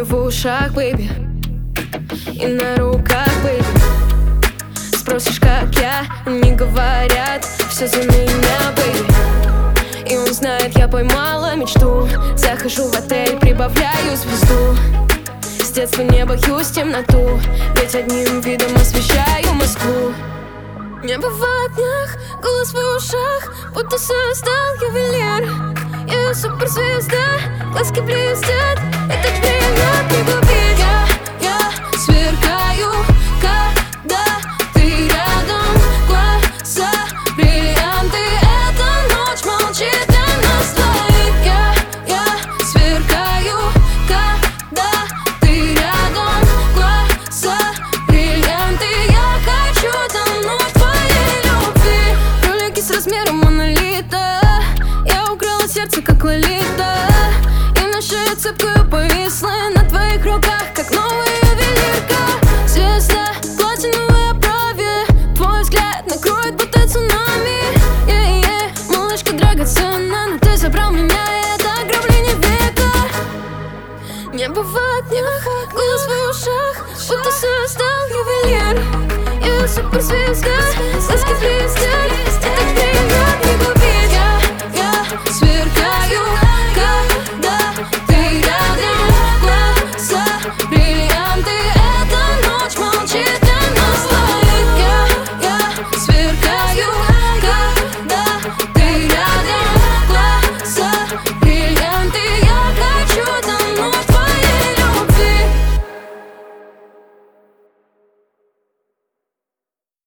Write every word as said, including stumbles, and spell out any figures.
в ушах, бэйби, и на руках, бэйби. Спросишь, как я, они говорят, все за меня, бэйби. И он знает, я поймала мечту. Захожу в отель, прибавляю звезду. С детства не боюсь темноту, ведь одним видом освещаю Москву. Небо в огнях, голос в ушах, будто создал ювелир. Я суперзвезда, глазки блестят, этот время не губит. Я, я сверкаю, когда ты рядом, глаза бриллианты. Эта ночь молчит для нас двоих. Я, я сверкаю, когда ты рядом, глаза бриллианты. Я хочу тонуть в твоей любви. Кролики с размером монолита, я украла сердце, как Лолита. И наша цепкая повисла на твоих руках, как новая ювелирка. Звезда, платиновая брови, твой взгляд накроет будто цунами. Yeah-yeah. Малышка драгоценна, но ты забрал меня, и это ограбление века. Небо в огнях, голос в ушах, будто создал ювелир. Я суперзвезда, глазки блестят, это время не губит. Я, я сверкаю,